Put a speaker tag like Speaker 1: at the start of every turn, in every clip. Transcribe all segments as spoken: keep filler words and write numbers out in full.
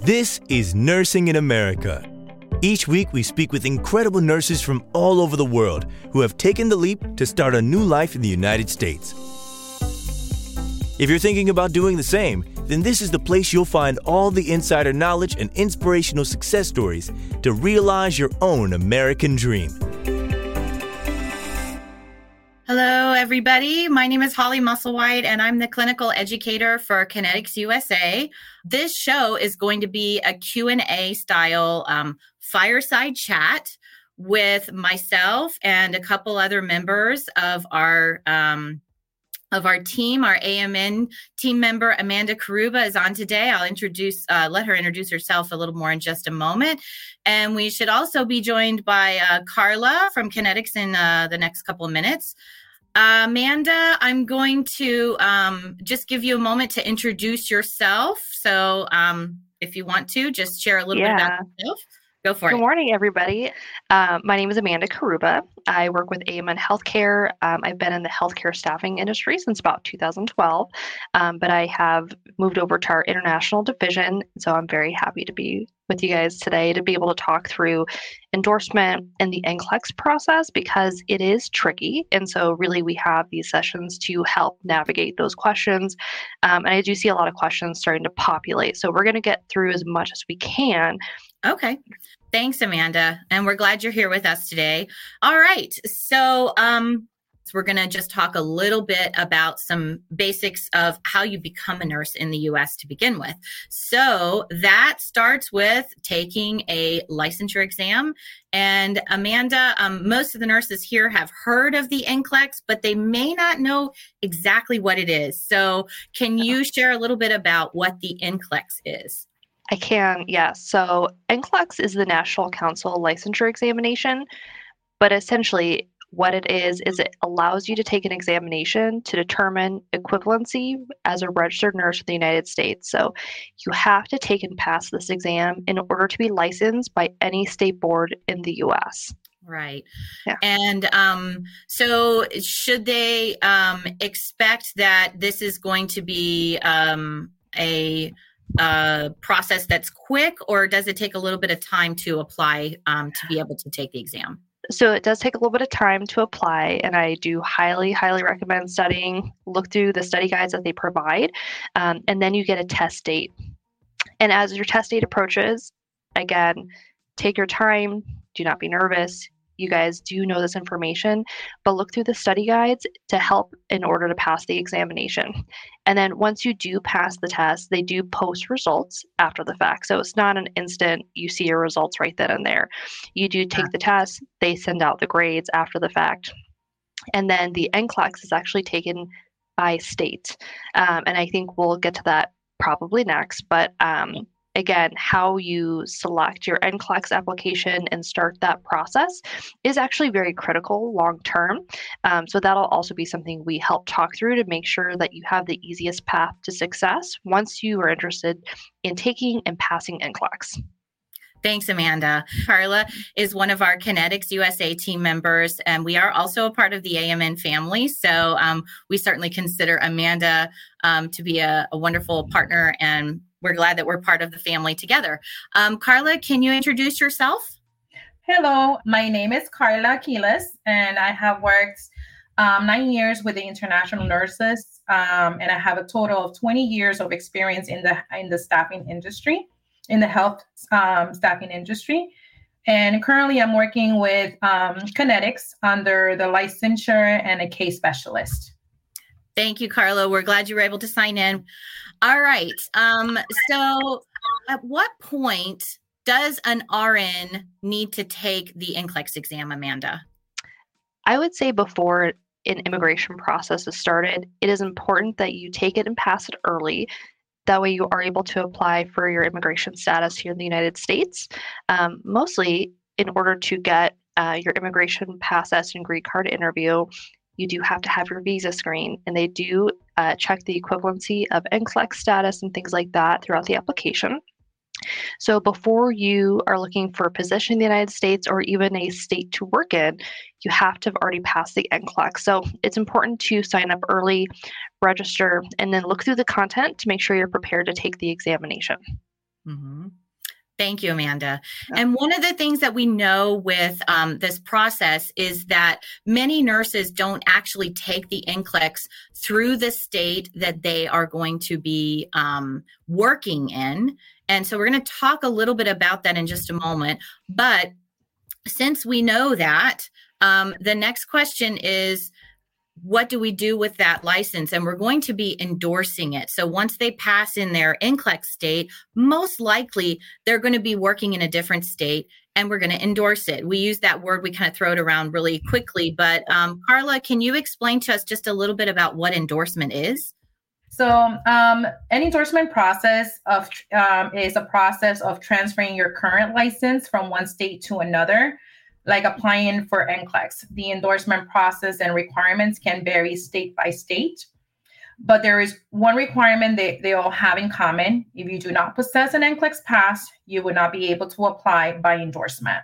Speaker 1: This is Nursing in America. Each week, we speak with incredible nurses from all over the world who have taken the leap to start a new life in the United States. If you're thinking about doing the same, then this is the place you'll find all the insider knowledge and inspirational success stories to realize your own American dream.
Speaker 2: Hello, everybody. My name is Holly Musselwhite, and I'm the clinical educator for Kinetics U S A. This show is going to be a Q and A style um, fireside chat with myself and a couple other members of our um, of our team. Our A M N team member, Amanda Karuba, is on today. I'll introduce, uh, let her introduce herself a little more in just a moment. And we should also be joined by uh, Carla from Kinetics in uh, the next couple of minutes. Uh, Amanda, I'm going to um, just give you a moment to introduce yourself. So um, if you want to, just share a little
Speaker 3: yeah.
Speaker 2: bit about yourself. Go for
Speaker 3: Good
Speaker 2: it.
Speaker 3: Good morning, everybody. Uh, my name is Amanda Karuba. I work with A M N Healthcare. Um, I've been in the healthcare staffing industry since about two thousand twelve, um, but I have moved over to our international division. So I'm very happy to be with you guys today to be able to talk through endorsement and the N C L E X process because it is tricky. And so really we have these sessions to help navigate those questions. Um, and I do see a lot of questions starting to populate. So we're going to get through as much as we can.
Speaker 2: Okay. Thanks, Amanda. And we're glad you're here with us today. All right. So um, so we're going to just talk a little bit about some basics of how you become a nurse in the U S to begin with. So that starts with taking a licensure exam. And Amanda, um, most of the nurses here have heard of the N C L E X, but they may not know exactly what it is. So can you share a little bit about what the N C L E X is?
Speaker 3: I can, yes. So N C L E X is the National Council Licensure Examination, but essentially what it is, is it allows you to take an examination to determine equivalency as a registered nurse in the United States. So you have to take and pass this exam in order to be licensed by any state board in the U S.
Speaker 2: Right.
Speaker 3: Yeah.
Speaker 2: And um, so should they um, expect that this is going to be um, a uh, process that's quick, or does it take a little bit of time to apply um, to be able to take the exam?
Speaker 3: So it does take a little bit of time to apply, and I do highly, highly recommend studying. Look through the study guides that they provide, um, and then you get a test date. And as your test date approaches, again, take your time. Do not be nervous. You guys do know this information, but look through the study guides to help in order to pass the examination. And then once you do pass the test, they do post results after the fact. So it's not an instant, you see your results right then and there. You do take the test, they send out the grades after the fact. And then the N C L E X is actually taken by state. Um, and I think we'll get to that probably next, but um, again, how you select your N C L E X application and start that process is actually very critical long term. Um, so that'll also be something we help talk through to make sure that you have the easiest path to success once you are interested in taking and passing N C L E X.
Speaker 2: Thanks, Amanda. Carla is one of our Kinetics U S A team members, and we are also a part of the A M N family. So um, we certainly consider Amanda um, to be a, a wonderful partner, and we're glad that we're part of the family together. Um, Carla, can you introduce yourself?
Speaker 4: Hello, my name is Carla Aquiles, and I have worked um, nine years with the International Nurses, um, and I have a total of twenty years of experience in the in the staffing industry, in the health um, staffing industry. And currently I'm working with um, Kinetics under the licensure and a case specialist.
Speaker 2: Thank you, Carla. We're glad you were able to sign in. All right. Um, so at what point does an R N need to take the N C L E X exam, Amanda?
Speaker 3: I would say before an immigration process is started, it is important that you take it and pass it early. That way you are able to apply for your immigration status here in the United States, um, mostly in order to get uh, your immigration process and green card interview. You do have to have your visa screen, and they do uh, check the equivalency of N C L E X status and things like that throughout the application. So before you are looking for a position in the United States or even a state to work in, you have to have already passed the N C L E X. So it's important to sign up early, register, and then look through the content to make sure you're prepared to take the examination.
Speaker 2: Mm-hmm. Thank you, Amanda. And one of the things that we know with um, this process is that many nurses don't actually take the N C L E X through the state that they are going to be um, working in. And so we're going to talk a little bit about that in just a moment. But since we know that, um, the next question is, what do we do with that license? And we're going to be endorsing it. So once they pass in their N C L E X state, most likely they're going to be working in a different state and we're going to endorse it. We use that word, we kind of throw it around really quickly. But um, Carla, can you explain to us just a little bit about what endorsement is?
Speaker 4: So um, an endorsement process of um, is a process of transferring your current license from one state to another, like applying for N C L E X. The endorsement process and requirements can vary state by state, but there is one requirement that they all have in common. If you do not possess an N C L E X pass, you would not be able to apply by endorsement.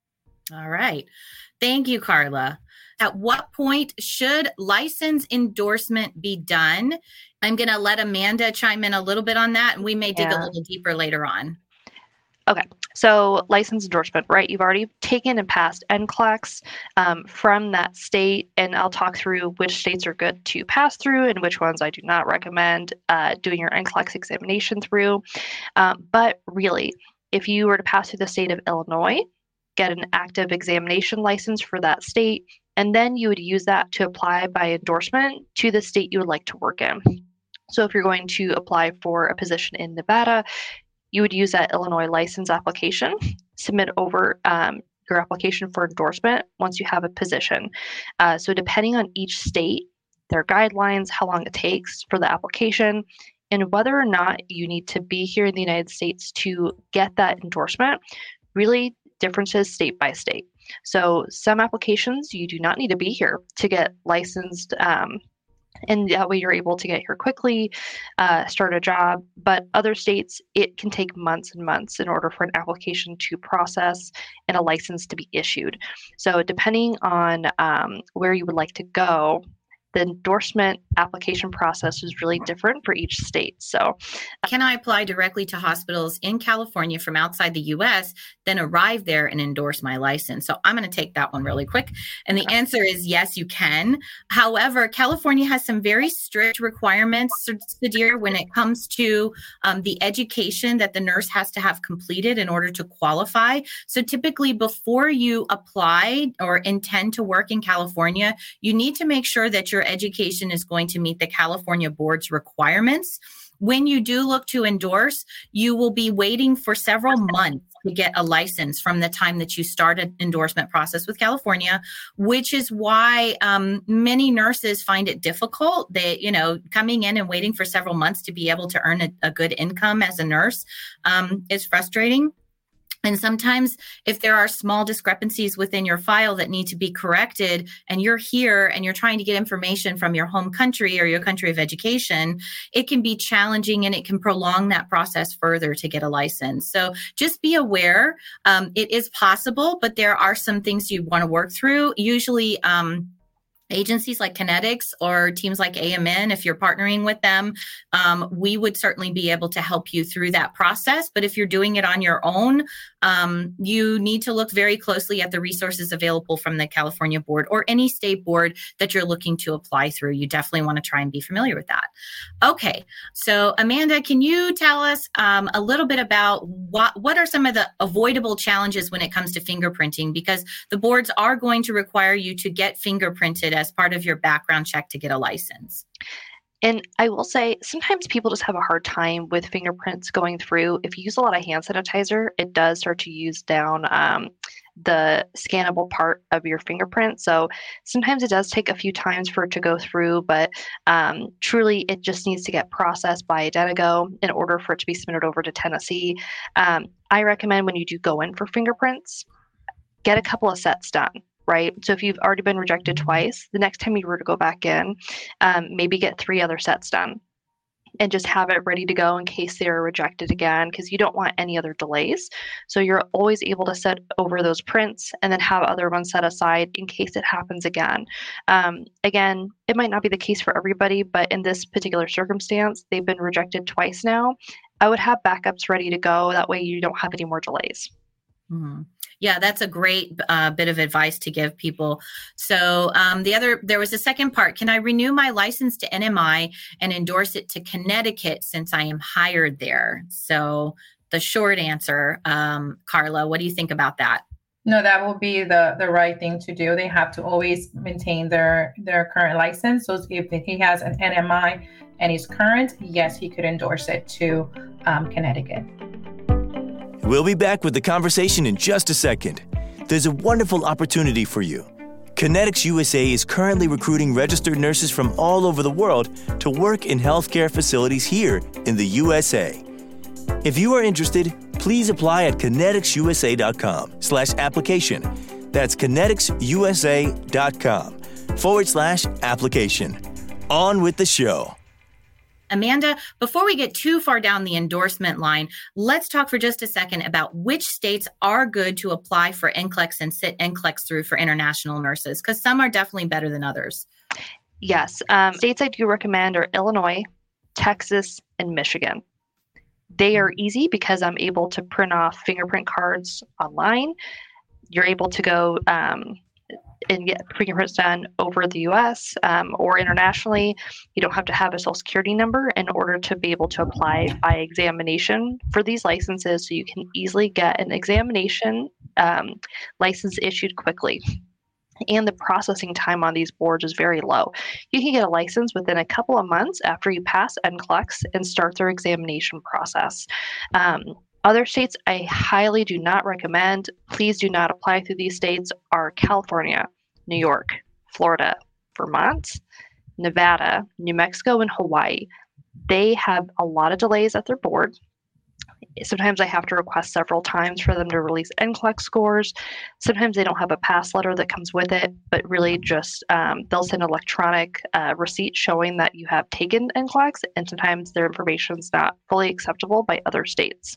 Speaker 2: All right. Thank you, Carla. At what point should license endorsement be done? I'm going to let Amanda chime in a little bit on that, and we may dig yeah. a little deeper later on.
Speaker 3: Okay, so license endorsement, right? You've already taken and passed N C L E X um, from that state, and I'll talk through which states are good to pass through and which ones I do not recommend uh, doing your N C L E X examination through. Um, but really, if you were to pass through the state of Illinois, get an active examination license for that state, and then you would use that to apply by endorsement to the state you would like to work in. So if you're going to apply for a position in Nevada, you would use that Illinois license application, submit over um, your application for endorsement once you have a position. Uh, so depending on each state, their guidelines, how long it takes for the application, and whether or not you need to be here in the United States to get that endorsement, really differences state by state. So some applications, you do not need to be here to get licensed, um, and that way you're able to get here quickly, uh, start a job. But other states, it can take months and months in order for an application to process and a license to be issued. So depending on um, where you would like to go, the endorsement application process is really different for each state. So
Speaker 2: can I apply directly to hospitals in California from outside the U S, then arrive there and endorse my license? So I'm going to take that one really quick. And the answer is yes, you can. However, California has some very strict requirements, Sudhir, when it comes to um, the education that the nurse has to have completed in order to qualify. So typically before you apply or intend to work in California, you need to make sure that your education is going to meet the California board's requirements. When you do look to endorse, you will be waiting for several months to get a license from the time that you start an endorsement process with California, which is why um, many nurses find it difficult. They, you know, coming in and waiting for several months to be able to earn a, a good income as a nurse um, is frustrating. And sometimes if there are small discrepancies within your file that need to be corrected and you're here and you're trying to get information from your home country or your country of education, it can be challenging and it can prolong that process further to get a license. So just be aware, um, it is possible, but there are some things you want to work through. Usually, um, agencies like Kinetics or teams like A M N, if you're partnering with them, um, we would certainly be able to help you through that process. But if you're doing it on your own, um, you need to look very closely at the resources available from the California board or any state board that you're looking to apply through. You definitely want to try and be familiar with that. Okay, so Amanda, can you tell us um, a little bit about what, what are some of the avoidable challenges when it comes to fingerprinting? Because the boards are going to require you to get fingerprinted as part of your background check to get a license.
Speaker 3: And I will say, sometimes people just have a hard time with fingerprints going through. If you use a lot of hand sanitizer, it does start to use down um, the scannable part of your fingerprint. So sometimes it does take a few times for it to go through, but um, truly it just needs to get processed by Identigo in order for it to be submitted over to Tennessee. Um, I recommend when you do go in for fingerprints, get a couple of sets done. Right? So if you've already been rejected twice, the next time you were to go back in, um, maybe get three other sets done and just have it ready to go in case they're rejected again, because you don't want any other delays. So you're always able to set over those prints and then have other ones set aside in case it happens again. Um, again, it might not be the case for everybody, but in this particular circumstance, they've been rejected twice now. I would have backups ready to go. That way you don't have any more delays.
Speaker 2: Mm-hmm. Yeah, that's a great uh, bit of advice to give people. So um, the other, there was a second part. Can I renew my license to N M I and endorse it to Connecticut since I am hired there? So the short answer, um, Carla, what do you think about that?
Speaker 4: No, that will be the, the right thing to do. They have to always maintain their, their current license. So if he has an N M I and he's current, yes, he could endorse it to um, Connecticut.
Speaker 1: We'll be back with the conversation in just a second. There's a wonderful opportunity for you. Kinetics U S A is currently recruiting registered nurses from all over the world to work in healthcare facilities here in the U S A. If you are interested, please apply at kineticsusa.com slash application. That's kineticsusa.com forward slash application. On with the show.
Speaker 2: Amanda, before we get too far down the endorsement line, let's talk for just a second about which states are good to apply for N C L E X and sit N C L E X through for international nurses, because some are definitely better than others.
Speaker 3: Yes. Um, states I do recommend are Illinois, Texas, and Michigan. They are easy because I'm able to print off fingerprint cards online. You're able to go um, and get fingerprints done over the U S um, or internationally. You don't have to have a social security number in order to be able to apply by examination for these licenses, so you can easily get an examination um, license issued quickly. And the processing time on these boards is very low. You can get a license within a couple of months after you pass N C L E X and start their examination process. Um, Other states I highly do not recommend. Please do not apply through these states are California, New York, Florida, Vermont, Nevada, New Mexico, and Hawaii. They have a lot of delays at their board. Sometimes I have to request several times for them to release N C L E X scores. Sometimes they don't have a pass letter that comes with it, but really just um, they'll send an electronic uh, receipt showing that you have taken N C L E X, and sometimes their information is not fully acceptable by other states.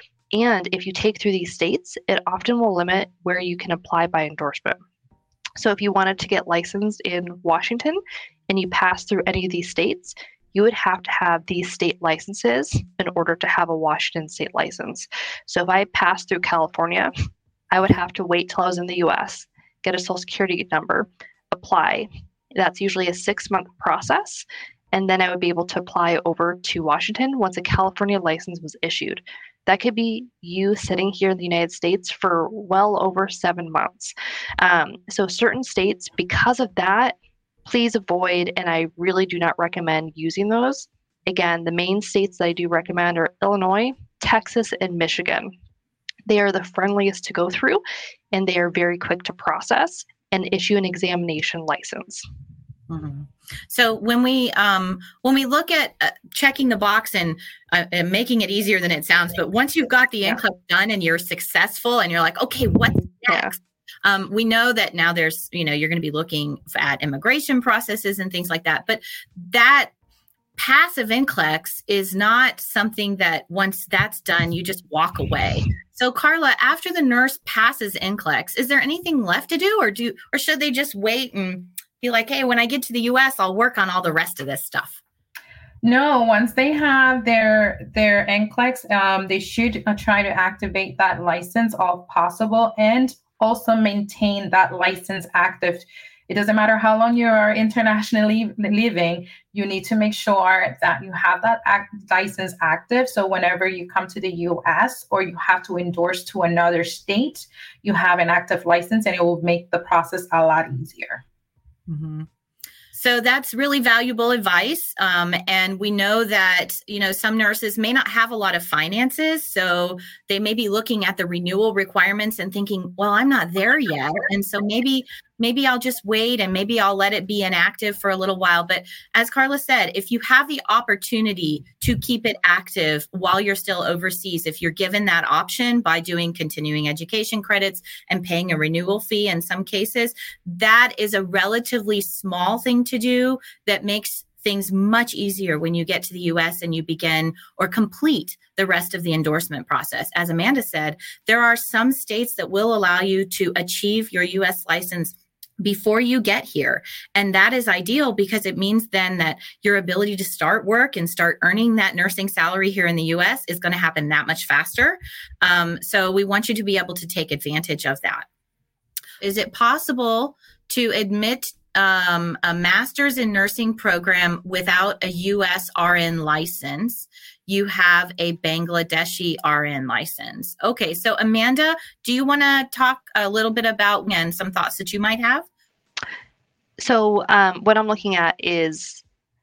Speaker 3: And if you take through these states, it often will limit where you can apply by endorsement. So if you wanted to get licensed in Washington and you pass through any of these states, you would have to have these state licenses in order to have a Washington state license. So if I passed through California, I would have to wait till I was in the U S, get a social security number, apply. That's usually a six-month process. And then I would be able to apply over to Washington once a California license was issued. That could be you sitting here in the United States for well over seven months. Um, so certain states, because of that, please avoid, and I really do not recommend using those. Again, the main states that I do recommend are Illinois, Texas, and Michigan. They are the friendliest to go through, and they are very quick to process and issue an examination license.
Speaker 2: Mm-hmm. So when we um, when we look at uh, checking the box and, uh, and making it easier than it sounds, but once you've got the N C L E X done and you're successful and you're like, okay, what's next? Yeah. Um, we know that now there's, you know, you're going to be looking at immigration processes and things like that. But that passive N C L E X is not something that once that's done, you just walk away. So Carla, after the nurse passes N C L E X, is there anything left to do, or do, or should they just wait and be like, hey, when I get to the U S, I'll work on all the rest of this stuff?
Speaker 4: No, once they have their their N C L E X, um, they should uh, try to activate that license all possible, and also maintain that license active. It doesn't matter how long you are internationally living, you need to make sure that you have that act- license active. So whenever you come to the U S or you have to endorse to another state, you have an active license, and it will make the process a lot easier.
Speaker 2: Mm-hmm. So that's really valuable advice. Um, and we know that, you know, some nurses may not have a lot of finances. So they may be looking at the renewal requirements and thinking, well, I'm not there yet. And so maybe maybe I'll just wait and maybe I'll let it be inactive for a little while. But as Carla said, if you have the opportunity to keep it active while you're still overseas, if you're given that option by doing continuing education credits and paying a renewal fee in some cases, that is a relatively small thing to do that makes things much easier when you get to the U S and you begin or complete the rest of the endorsement process. As Amanda said, there are some states that will allow you to achieve your U S license before you get here. And that is ideal because it means then that your ability to start work and start earning that nursing salary here in the U S is going to happen that much faster. Um, so we want you to be able to take advantage of that. Is it possible to admit um, a master's in nursing program without a U S R N license? You have a Bangladeshi R N license. Okay, so Amanda, do you want to talk a little bit about and some thoughts that you might have?
Speaker 3: So um, what I'm looking at is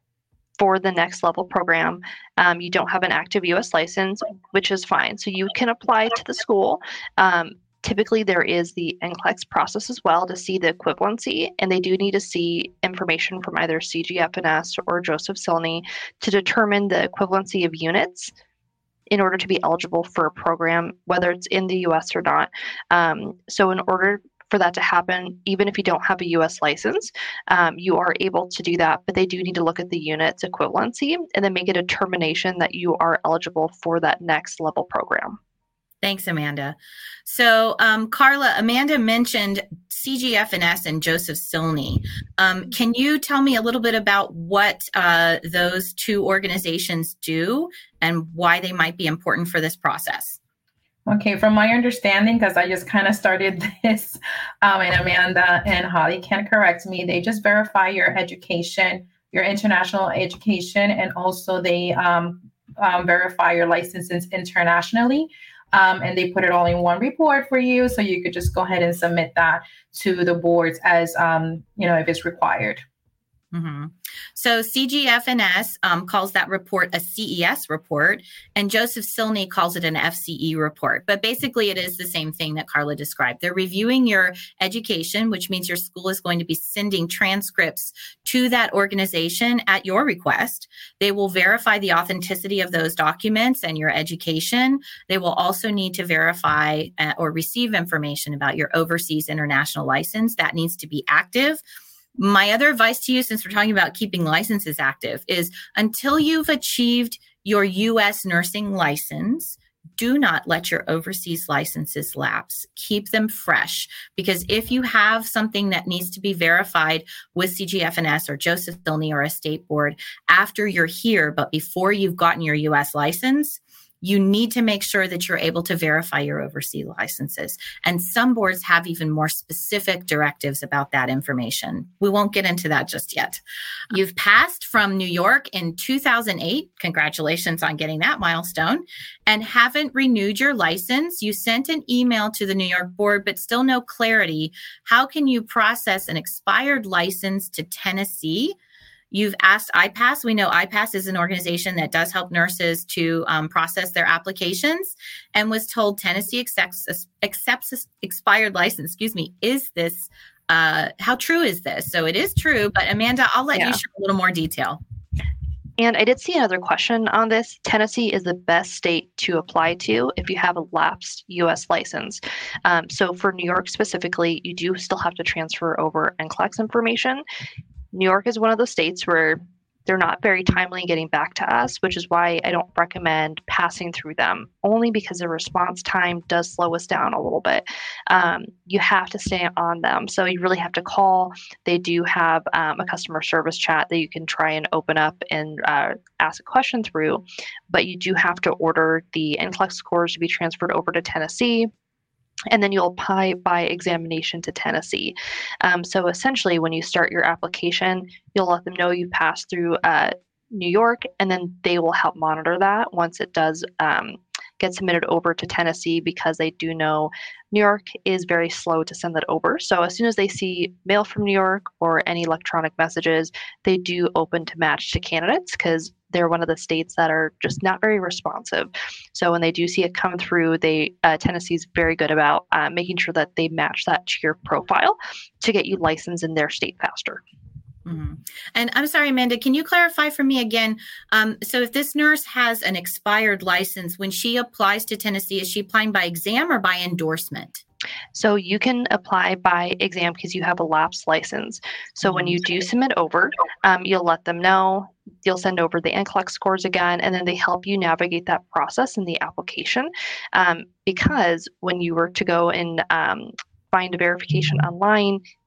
Speaker 3: for the next level program, um, you don't have an active U S license, which is fine. So you can apply to the school. Um, typically, there is the N C L E X process as well to see the equivalency, and they do need to see information from either C G F N S or Joseph Silney to determine the equivalency of units in order to be eligible for a program, whether it's in the U S or not. Um, so in order for that to happen, even if you don't have a U S license, um, you are able to do that, but they do need to look at the units equivalency and then make a determination that you are eligible for that next level program.
Speaker 2: Thanks, Amanda. So, um, Carla, Amanda mentioned C G F N S and Joseph Silney. Um, can you tell me a little bit about what uh, those two organizations do and why they might be important for this process?
Speaker 4: Okay, from my understanding, because I just kind of started this, um, and Amanda and Holly can correct me, they just verify your education, your international education, and also they um, um, verify your licenses internationally. Um, and they put it all in one report for you. So you could just go ahead and submit that to the boards as, um, you know, if it's required.
Speaker 2: Mm-hmm. So C G F N S um, calls that report a C E S report, and Joseph Silney calls it an F C E report. But basically, it is the same thing that Carla described. They're reviewing your education, which means your school is going to be sending transcripts to that organization at your request. They will verify the authenticity of those documents and your education. They will also need to verify uh, or receive information about your overseas international license. That needs to be active. My other advice to you, since we're talking about keeping licenses active, is until you've achieved your U S nursing license, do not let your overseas licenses lapse. Keep them fresh, because if you have something that needs to be verified with C G F N S or Joseph Silney or a state board after you're here, but before you've gotten your U S license, you need to make sure that you're able to verify your overseas licenses. And some boards have even more specific directives about that information. We won't get into that just yet. You've passed from New York in two thousand eight. Congratulations on getting that milestone. And haven't renewed your license. You sent an email to the New York board, but still no clarity. How can you process an expired license to Tennessee? You've asked I PASS. We know I PASS is an organization that does help nurses to um, process their applications, and was told Tennessee accepts, accepts expired license. Excuse me. Is this, uh, how true is this? So it is true, but Amanda, I'll let yeah. you share a little more detail.
Speaker 3: And I did see another question on this. Tennessee is the best state to apply to if you have a lapsed U S license. Um, so for New York specifically, you do still have to transfer over N C L E X information. New York is one of those states where they're not very timely in getting back to us, which is why I don't recommend passing through them, only because the response time does slow us down a little bit. Um, you have to stay on them. So you really have to call. They do have um, a customer service chat that you can try and open up and uh, ask a question through, but you do have to order the N C L E X scores to be transferred over to Tennessee. And then you'll apply by examination to Tennessee. Um, so essentially, when you start your application, you'll let them know you passed through uh, New York, and then they will help monitor that once it does um, get submitted over to Tennessee, because they do know New York is very slow to send that over. So as soon as they see mail from New York or any electronic messages, they do open to match to candidates, because they're one of the states that are just not very responsive. So when they do see it come through, they uh, Tennessee is very good about uh, making sure that they match that to your profile to get you licensed in their state faster.
Speaker 2: Mm-hmm. And I'm sorry, Amanda, can you clarify for me again? Um, so if this nurse has an expired license, when she applies to Tennessee, is she applying by exam or by endorsement?
Speaker 3: So you can apply by exam because you have a lapsed license. So when you do submit over, um, you'll let them know. You'll send over the N C L E X scores again, and then they help you navigate that process in the application. Um, because when you were to go and um, find a verification online,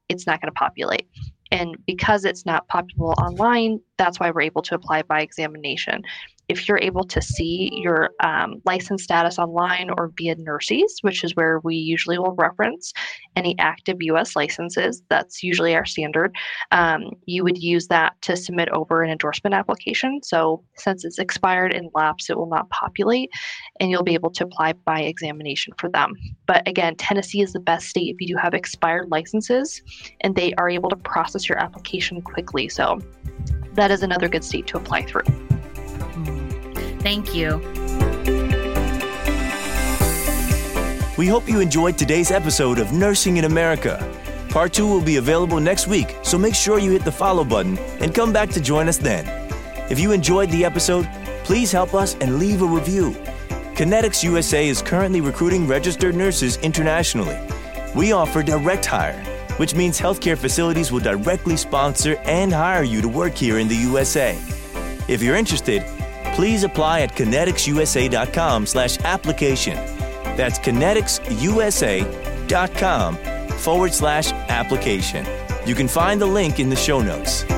Speaker 3: it's not going to populate. And because it's not populable online, that's why we're able to apply by examination. If you're able to see your um, license status online or via Nurses, which is where we usually will reference any active U S licenses, that's usually our standard, um, you would use that to submit over an endorsement application. So since it's expired and lapsed, it will not populate, and you'll be able to apply by examination for them. But again, Tennessee is the best state if you do have expired licenses, and they are able to process your application quickly. So that is another good state to apply through.
Speaker 2: Thank you.
Speaker 1: We hope you enjoyed today's episode of Nursing in America. Part two will be available next week, so make sure you hit the follow button and come back to join us then. If you enjoyed the episode, please help us and leave a review. Kinetics U S A is currently recruiting registered nurses internationally. We offer direct hire, which means healthcare facilities will directly sponsor and hire you to work here in the U S A. If you're interested, please apply at kinetics-usa.com slash application. That's kinetics-usa.com forward slash application. You can find the link in the show notes.